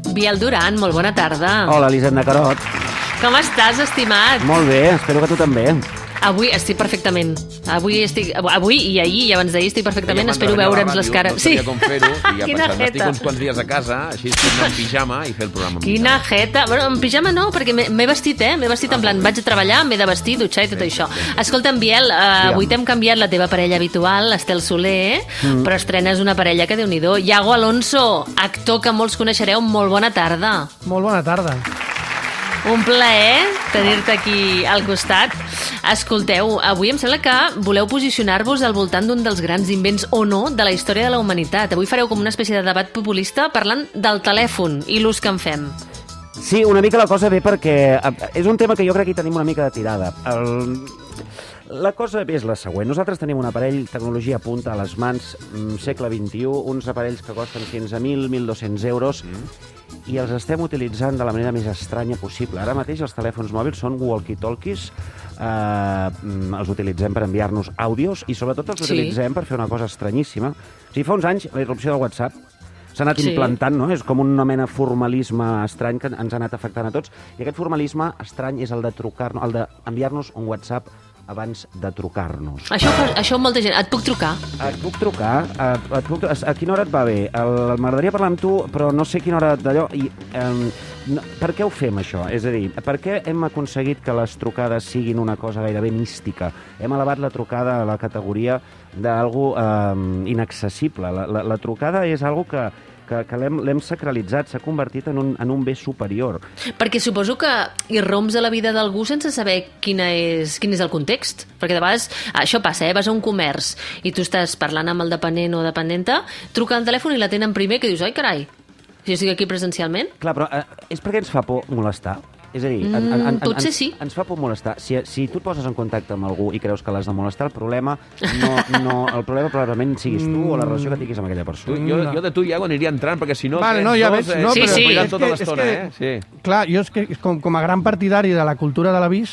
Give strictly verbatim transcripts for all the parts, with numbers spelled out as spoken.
Biel Duran, molt bona tarda. Hola, Elisenda Carot. Com estàs, estimat? Molt bé, espero que tu també. Avui estic perfectament. Avui estic, avui i ahir i abans d'ahir estic perfectament. Espero veure'ns les cares. No sabia com fer-ho i ja Quina pensant, jeta. estic uns quants dies a casa, així estic en pijama i fer el programa. Quina jeta. Bueno, en pijama no, perquè m'he m'he vestit, eh? M'he vestit en plan, vaig a treballar, m'he de vestir, dutxar i tot això. Escolta'm, Biel, uh, avui t'hem canviat la teva parella habitual, Estel Soler, mm. però estrenes una parella que déu-n'hi-do. Iago Alonso, actor que molts coneixereu, molt bona tarda. Molt bona tarda. Un plaer tenir-te aquí al costat. Escolteu, avui em sembla que voleu posicionar-vos al voltant d'un dels grans invents o no de la història de la humanitat. Avui fareu com una espècie de debat populista parlant del telèfon i l'ús que en fem. Sí, una mica la cosa ve perquè és un tema que jo crec que hi tenim una mica de tirada. El... La cosa és la següent. Nosaltres tenim un aparell, tecnologia punta a les mans, segle vint-i-u, uns aparells que costen quinze mil, mil dos-cents euros, mm. i els estem utilitzant de la manera més estranya possible. Ara mateix els telèfons mòbils són walkie-talkies, eh, els utilitzem per enviar-nos àudios i sobretot els Sí. utilitzem per fer una cosa estranyíssima. O sigui, fa uns anys, la irrupció del WhatsApp s'ha anat Sí. implantant, no? És com una mena de formalisme estrany que ens ha anat afectant a tots. I aquest formalisme estrany és el de trucar-nos, el d'enviar-nos un WhatsApp abans de trucar-nos. Això, això molta gent... Et puc trucar? Et puc trucar? A, et puc, a, a quina hora et va bé? El- M'agradaria parlar amb tu, però no sé quina hora d'allò... I, um, no, per què ho fem, això? És a dir, per què hem aconseguit que les trucades siguin una cosa gairebé mística? Hem elevat la trucada a la categoria d'algo um, inaccessible. La, la, la trucada és algo que, que, que l'hem l'hem sacralitzat, s'ha convertit en un, en un bé superior. Perquè suposo que irromps a la vida d'algú sense saber quina és, quin és el context. Perquè de vegades això passa, eh? Vas a un comerç i tu estàs parlant amb el dependent o dependenta, truca al telèfon i l'atenen primer, que dius, ai, carai, si jo estic aquí presencialment. Clar, però eh, és perquè ens fa por molestar? És a dir, en, en, Mm, en, potser ens, sí. ens fa por molestar. Si, si tu et poses en contacte amb algú i creus que l'has de molestar, el problema no, no, el problema probablement siguis tu o la relació que tinguis amb aquella Tu, persona. jo, No. jo de tu, Iago, aniria entrant, perquè si no... Vale, aquests no, ja dos, veig, eh, no, Sí, s'ho sí. miren és tota que- l'estona, és eh? que- Sí. Clar, jo és que com, com a gran partidari de la cultura de l'avís,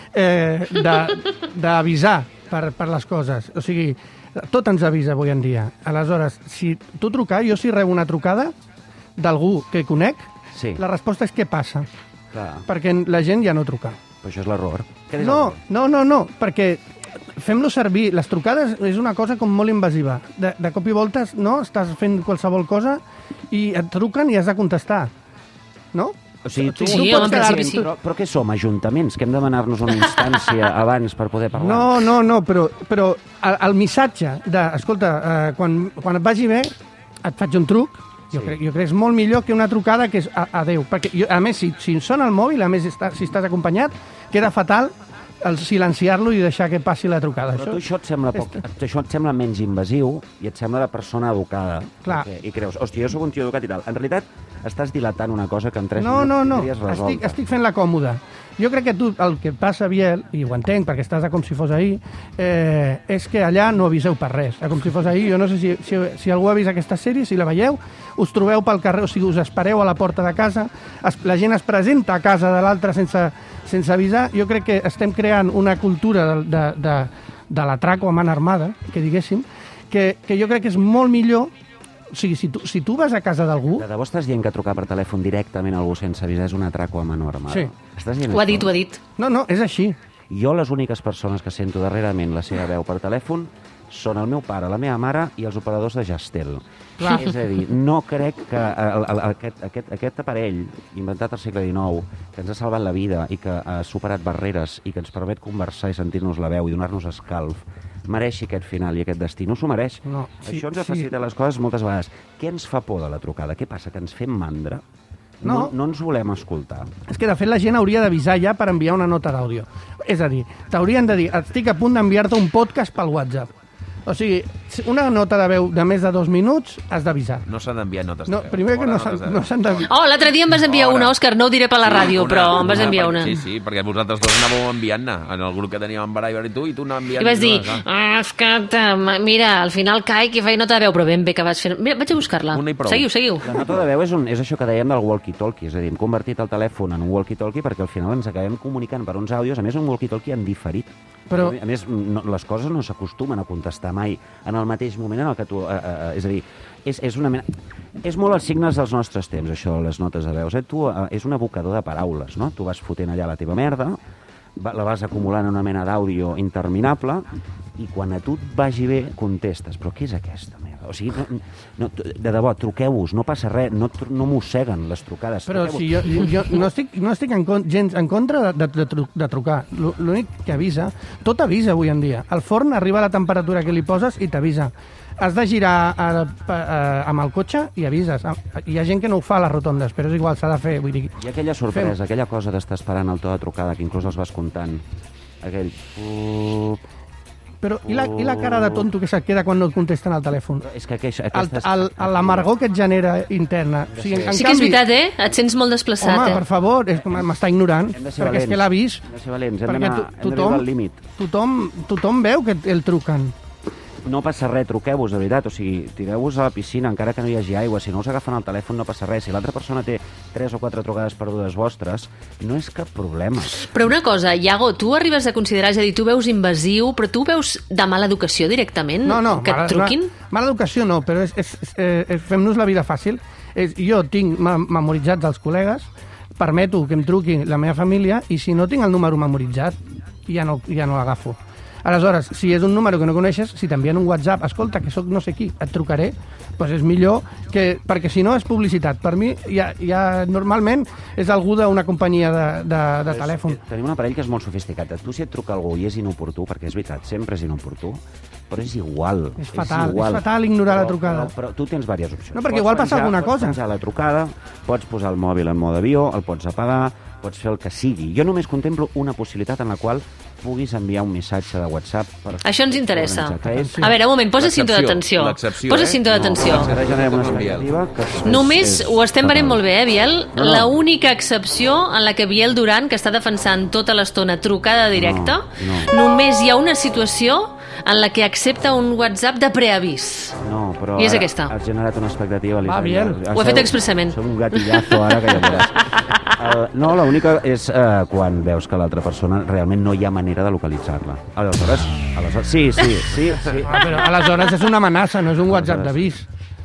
eh, de- d'avisar per, per les coses. O sigui, tot ens avisa avui en dia. Aleshores, si tu trucar, jo si rebo una trucada d'algú que conec, Sí, la resposta és què passa? clar, Perquè la gent ja no truca. però això és l'error. Què és No, l'error? no, no, no, perquè fem-lo servir. Les trucades és una cosa com molt invasiva. De, de cop i voltes, no? Estàs fent qualsevol cosa i et truquen i has de contestar. No? O sigui, tu, Sí, tu home, pots en quedar... principi sí. Però, però què som, ajuntaments? Que hem de demanar-nos una instància abans per poder parlar? No, no, no, però, però el, el missatge de, escolta, eh, quan, quan et vagi bé, et faig un truc, jo, Sí. crec, jo crec que és molt millor que una trucada que és a, adeu. Perquè, jo, a més, si, si sona el mòbil, a més, està, si estàs acompanyat, queda fatal el silenciar-lo i deixar que passi la trucada. Però tu això et sembla poc, això et sembla menys invasiu i et sembla de persona educada. Clar. Perquè, I creus, hòstia, jo sóc un tio educat i tal. En realitat, estàs dilatant una cosa que en tres No, no, minuts no, tindries resolta. estic, estic fent la còmoda. Jo crec que tu, el que passa, Biel, i ho entenc perquè estàs a com si fos ahir, eh, és que allà no aviseu per res. A com si fos ahir, jo no sé si, si, si algú ha vist aquesta sèrie, si la veieu, us trobeu pel carrer, o sigui, us espereu a la porta de casa, es, la gent es presenta a casa de l'altre sense, sense avisar. Jo crec que estem creant una cultura de, de, de, de l'atraco a man armada, que diguéssim, que, que jo crec que és molt millor. O sigui, si tu, si tu vas a casa d'algú... De debò estàs dient que trucar per telèfon directament a algú sense avisar és un atraco a mano armada? Sí. Estàs dient Ho ha això? dit, ho ha dit. No, no, és així. Jo les úniques persones que sento darrerament la seva veu per telèfon són el meu pare, la meva mare i els operadors de Gestel. Clar. És a dir, no crec que el, el, aquest, aquest, aquest aparell inventat al segle dinou, que ens ha salvat la vida i que ha superat barreres i que ens permet conversar i sentir-nos la veu i donar-nos escalf, mereixi aquest final i aquest destí. No s'ho mereix. No, sí, Això ens ha sí. facilitat les coses moltes vegades. Què ens fa por de la trucada? Què passa? Que ens fem mandra? No, No. no ens volem escoltar. És que, de fet, la gent hauria d'avisar ja per enviar una nota d'àudio. És a dir, t'haurien de dir, estic a punt d'enviar-te un podcast pel WhatsApp. O sigui, una nota de veu de més de dos minuts has d'avisar. No s'han d'enviar notes No, de veu. primer que Fora no notes s'han de no veu. s'han de... Oh, l'altre dia em vas enviar Fora. una, Òscar, no ho diré per la ràdio, Una, però em vas enviar perquè- una. Sí, sí, perquè vosaltres dos anàveu enviant-ne. En el grup que teníem en Baraiber i tu, i tu anàvem enviant... I vas dir, una, ah, escolta, mira, al final caic i faig nota de veu, però ben bé que vas fer... Mira, vaig a buscar-la. Una i prou. Seguiu, seguiu. La nota de veu és, un, és això que dèiem del walkie-talkie, és a dir, hem convertit el telèfon en un walkie-talkie perquè al final ens acabem comunicant per uns àudios, a més un walkie-talkie en diferit. Però... A més, no, les coses no s'acostumen a contestar mai en el mateix moment en el que tu... Eh, eh, és a dir, és, és una mena... És molt els signes dels nostres temps, això, les notes de veus. Eh? Tu, eh, és un abocador de paraules, no? Tu vas fotent allà la teva merda, va, la vas acumulant en una mena d'àudio interminable, i quan a tu et vagi bé, contestes. Però què és aquesta merda? O sigui, no, no, de debò, truqueu-vos, no passa res, no, no mosseguen les trucades. Però si jo, jo no estic, no estic en, gens en contra de, de, de, de trucar. L'únic que avisa, tot avisa avui en dia. El forn arriba a la temperatura que li poses i t'avisa. Has de girar a, a, a, amb el cotxe i avises. Hi ha gent que no ho fa a les rotondes, però és igual, s'ha de fer. Vull dir, hi ha aquella sorpresa, fem. aquella cosa d'estar esperant el to de trucada, que inclús els vas comptant. Aquell... Uh... Però i la, i la cara de tonto que se't queda quan no et contesten al telèfon? És que aquesta... aquestes... L'amargor que et genera interna. O sigui, en sí canvi, que és veritat, eh? Et sents molt desplaçat, home, eh? per favor, m'està ignorant, perquè valents. És que l'ha vist. Hem de ser valents, hem d'anar al límit. Tothom, tothom veu que el truquen. No passa res, truqueu-vos, de veritat. O sigui, tireu-vos a la piscina, encara que no hi hagi aigua. Si no us agafen el telèfon, no passa res. Si l'altra persona té tres o quatre trucades perdudes vostres, no és cap problema. Però una cosa, Iago, tu arribes a considerar, és a dir, tu veus invasiu, però tu veus de mala educació directament? No, no. Que et truquin? Mala, mala educació no, però és, és, és, és, fem-nos la vida fàcil. És, jo tinc memoritzats els col·legues, permeto que em truqui la meva família, i si no tinc el número memoritzat, ja no, ja no l'agafo. Aleshores, si és un número que no coneixes, si t'envien un WhatsApp, escolta, que sóc no sé qui, et trucaré, doncs és millor, que, perquè si no és publicitat. Per mi, ja, ja normalment és algú d'una companyia de, de, de telèfon. Tenim un aparell que és molt sofisticat. Tu, si et truca algú i és inoportú, perquè és veritat, sempre és inoportú, però és igual. És fatal, és, és fatal ignorar però, la trucada. Però, però tu tens diverses opcions. No, perquè pots igual passa penjar, alguna pots cosa. Pots penjar la trucada, pots posar el mòbil en mode avió, el pots apagar, pots fer el que sigui. Jo només contemplo una possibilitat en la qual puguis enviar un missatge de WhatsApp. Per Això ens interessa. És... A veure, un moment, posa cinto d'atenció. Posa cinto d'atenció. No, només ho estem venent molt bé, eh, Biel? No, no. La única excepció en la que Biel Duran, que està defensant tota l'estona trucada directa, no, no. només hi ha una situació en la que accepta un WhatsApp de preavís. No, però I és aquesta. Has generat una expectativa. Va, Biel. Ho he fet expressament. Som un gatillazo ara que ja veuràs. Uh, no, l'única és uh, quan veus que l'altra persona realment no hi ha manera de localitzar-la. Aleshores, aleshores sí, sí, sí, sí. Ah, però aleshores és una amenaça, no és un WhatsApp d'avís.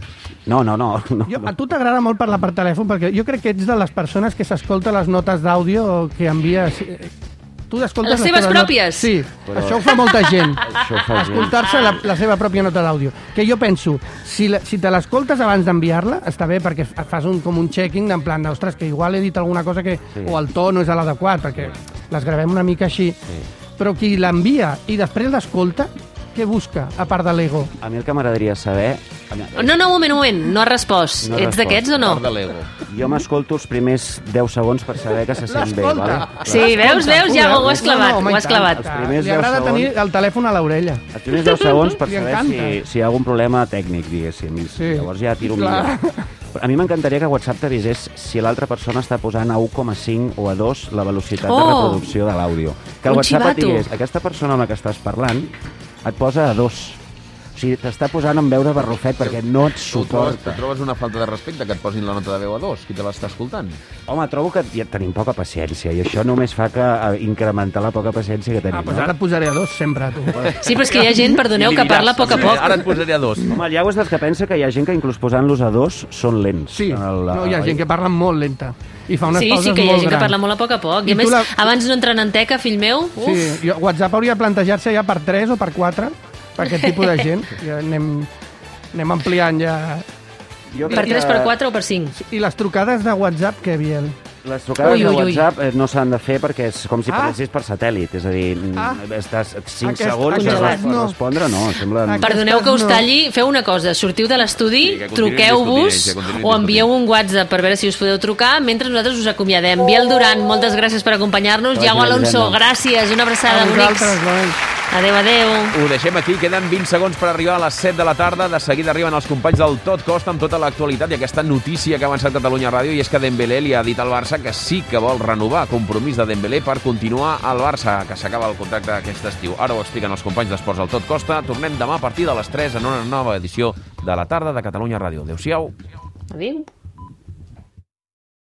No, no, no. no jo, a tu t'agrada molt parlar per telèfon, perquè jo crec que ets de les persones que s'escolta les notes d'àudio que envies... Tu escoltes les seves pròpies? Sí, però... això ho fa molta gent. Escoltar-se la, la seva pròpia nota d'àudio. Que jo penso, si, la, si te l'escoltes abans d'enviar-la, està bé, perquè fas un, com un checking, en plan, ostres, que igual he dit alguna cosa que... Sí. O el to no és l'adequat, perquè les gravem una mica així. Sí. Però qui l'envia i després l'escolta, què busca, a part de l'ego? A mi el que m'agradaria saber... No, no, un moment, un moment, no has respost. No Ets d'aquests o no? Part de l'ego. Jo m'escolto els primers deu segons per saber que se sent bé, vale? Sí, veus, veus, ja ho has clavat, no, no, ho has clavat. Li agrada tenir el telèfon a l'orella. Els primers deu segons per saber si, si hi ha algun problema tècnic, diguéssim. Sí. Llavors ja tiro millor. A mi m'encantaria que WhatsApp t'avisés si l'altra persona està posant a u coma cinc o a dos la velocitat oh, de reproducció de l'àudio. Que el WhatsApp et digués, aquesta persona amb la que estàs parlant et posa a dos. O sigui, t'està posant en veure barrufet perquè no et suporta. Tu trobes una falta de respecte que et posin la nota de veu a dos? Qui te l'està escoltant? Home, trobo que ja tenim poca paciència i això només fa que incrementar la poca paciència que tenim. Ah, doncs no? Ara et posaré a dos sempre, tu. Sí, però és que hi ha gent, perdoneu, que parla a poc a poc. Ara et posaré a dos. Home, ja ho és dels que pensa que hi ha gent que inclús posant-los a dos són lents. Sí, el, no, hi ha gent que parla molt lenta. I fa unes sí, pauses sí, que hi ha gent grans. que parla molt a poc a poc. I, I a més, la... abans no entrant en teca, fill meu... Uf. Sí, jo, WhatsApp hauria de plantejar-se ja per tres o per quatre, per aquest tipus de gent. Ja anem, anem ampliant ja... Jo per tres, per quatre o per cinc? I les trucades de WhatsApp, què, Biel? Les trucades ui, ui, de WhatsApp ui. no s'han de fer perquè és com si ah. parlessis per satèl·lit. És a dir, ah. estàs cinc aquest, segons i has de respondre, no. Sembla... Perdoneu que us talli, feu una cosa, sortiu de l'estudi, sí, truqueu-vos o envieu un WhatsApp per veure si us podeu trucar mentre nosaltres us acomiadem. Biel Duran, moltes gràcies per acompanyar-nos. Iago Alonso, gràcies, una abraçada, bonics. Adéu, adéu. Ho deixem aquí, queden vint segons per arribar a les set de la tarda. De seguida arriben els companys del Tot Costa amb tota l'actualitat i aquesta notícia que ha avançat Catalunya Ràdio, i és que Dembélé li ha dit al Barça que sí que vol renovar compromís de Dembélé per continuar al Barça, que s'acaba el contracte aquest estiu. Ara ho expliquen els companys d'Esports del Tot Costa. Tornem demà a partir de les tres en una nova edició de la tarda de Catalunya Ràdio. Adéu-siau. Adéu.